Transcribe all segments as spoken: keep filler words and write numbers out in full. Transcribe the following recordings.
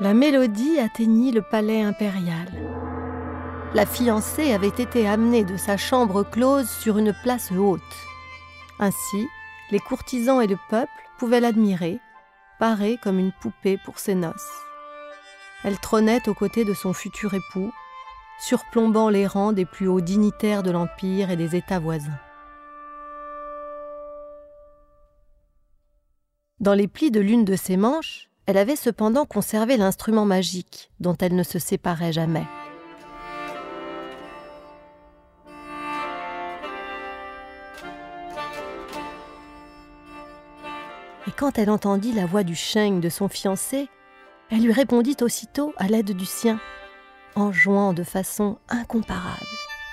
La mélodie atteignit le palais impérial. La fiancée avait été amenée de sa chambre close sur une place haute. Ainsi, les courtisans et le peuple pouvaient l'admirer, parée comme une poupée pour ses noces. Elle trônait aux côtés de son futur époux, surplombant les rangs des plus hauts dignitaires de l'Empire et des États voisins. Dans les plis de l'une de ses manches, elle avait cependant conservé l'instrument magique dont elle ne se séparait jamais. Et quand elle entendit la voix du sheng de son fiancé, elle lui répondit aussitôt à l'aide du sien, en jouant de façon incomparable.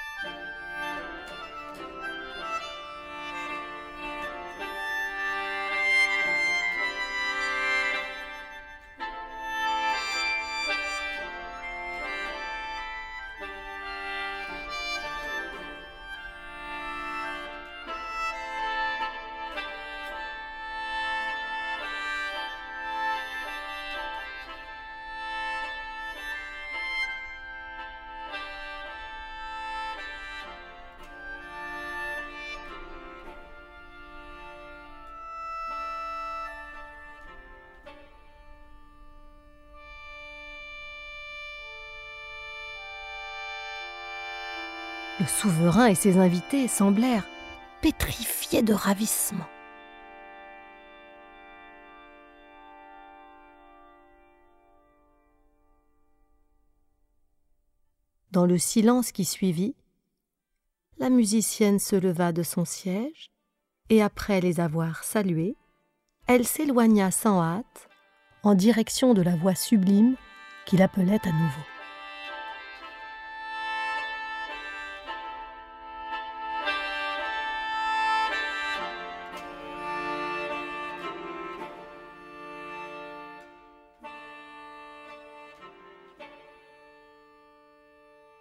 Le souverain et ses invités semblèrent pétrifiés de ravissement. Dans le silence qui suivit, la musicienne se leva de son siège et après les avoir salués, elle s'éloigna sans hâte en direction de la voix sublime qui l'appelait à nouveau.